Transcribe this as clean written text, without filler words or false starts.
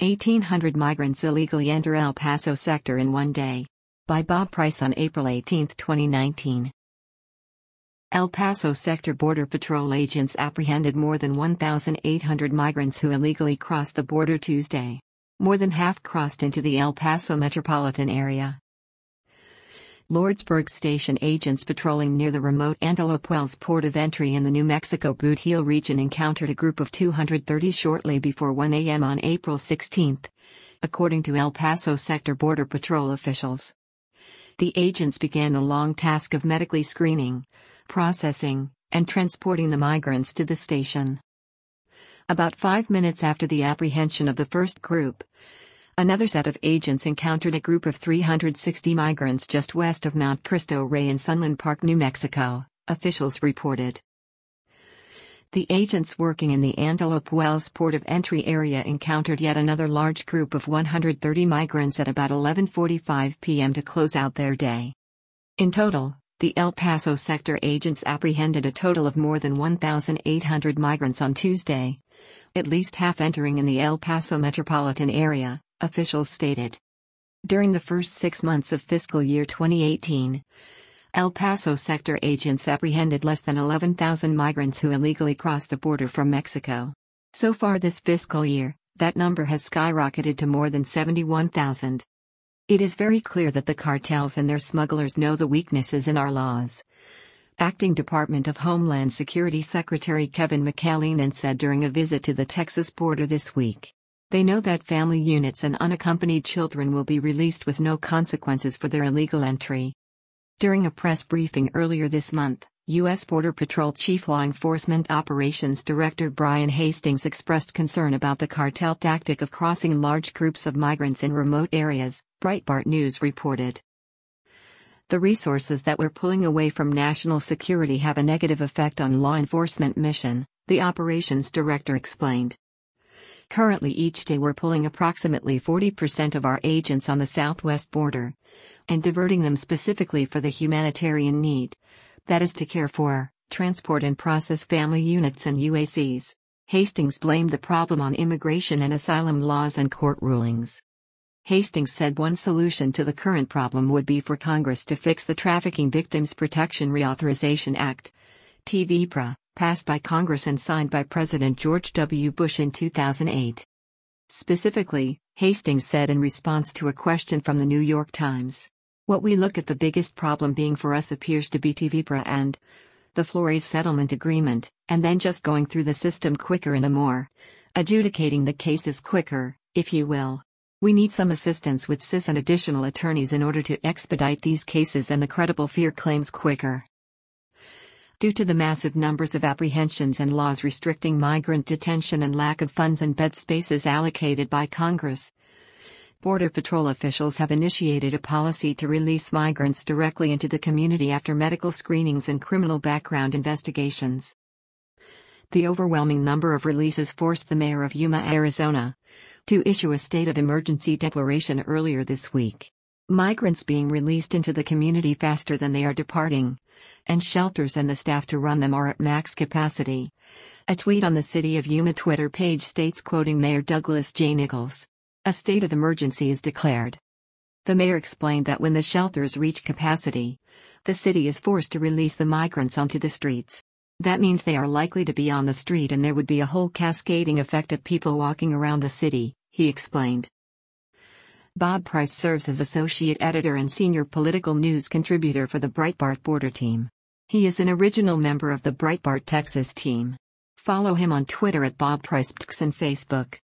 1,800 migrants illegally enter El Paso sector in one day. By Bob Price on April 18, 2019. El Paso sector Border Patrol agents apprehended more than 1,800 migrants who illegally crossed the border Tuesday. More than half crossed into the El Paso metropolitan area. Lordsburg Station agents patrolling near the remote Antelope Wells port of entry in the New Mexico Boot Heel region encountered a group of 230 shortly before 1 a.m. on April 16, according to El Paso sector Border Patrol officials. The agents began the long task of medically screening, processing, and transporting the migrants to the station. About 5 minutes after the apprehension of the first group, another set of agents encountered a group of 360 migrants just west of Mount Cristo Rey in Sunland Park, New Mexico, officials reported. The agents working in the Antelope Wells port of entry area encountered yet another large group of 130 migrants at about 11:45 p.m. to close out their day. In total, the El Paso sector agents apprehended a total of more than 1,800 migrants on Tuesday, at least half entering in the El Paso metropolitan area, officials stated. During the first 6 months of fiscal year 2018, El Paso sector agents apprehended less than 11,000 migrants who illegally crossed the border from Mexico. So far this fiscal year, that number has skyrocketed to more than 71,000. It is very clear that the cartels and their smugglers know the weaknesses in our laws. Acting Department of Homeland Security Secretary Kevin McAleenan said during a visit to the Texas border this week. They know that family units and unaccompanied children will be released with no consequences for their illegal entry. During a press briefing earlier this month, U.S. Border Patrol Chief Law Enforcement Operations Director Brian Hastings expressed concern about the cartel tactic of crossing large groups of migrants in remote areas, Breitbart News reported. The resources that we're pulling away from national security have a negative effect on law enforcement mission, the operations director explained. Currently each day we're pulling approximately 40% of our agents on the southwest border and diverting them specifically for the humanitarian need, that is to care for, transport and process family units and UACs. Hastings blamed the problem on immigration and asylum laws and court rulings. Hastings said one solution to the current problem would be for Congress to fix the Trafficking Victims Protection Reauthorization Act, TVPRA, passed by Congress and signed by President George W. Bush in 2008. Specifically, Hastings said in response to a question from the New York Times, "What we look at the biggest problem being for us appears to be TVPRA and the Flores Settlement Agreement, and then just going through the system quicker and adjudicating the cases quicker, if you will. We need some assistance with CIS and additional attorneys in order to expedite these cases and the credible fear claims quicker." Due to the massive numbers of apprehensions and laws restricting migrant detention and lack of funds and bed spaces allocated by Congress, Border Patrol officials have initiated a policy to release migrants directly into the community after medical screenings and criminal background investigations. The overwhelming number of releases forced the mayor of Yuma, Arizona, to issue a state of emergency declaration earlier this week. Migrants being released into the community faster than they are departing, and shelters and the staff to run them are at max capacity. A tweet on the City of Yuma Twitter page states, quoting Mayor Douglas J. Nichols, "A state of emergency is declared." The mayor explained that when the shelters reach capacity, the city is forced to release the migrants onto the streets. That means they are likely to be on the street and there would be a whole cascading effect of people walking around the city, he explained. Bob Price serves as associate editor and senior political news contributor for the Breitbart Border team. He is an original member of the Breitbart Texas team. Follow him on Twitter at Bob Price and Facebook.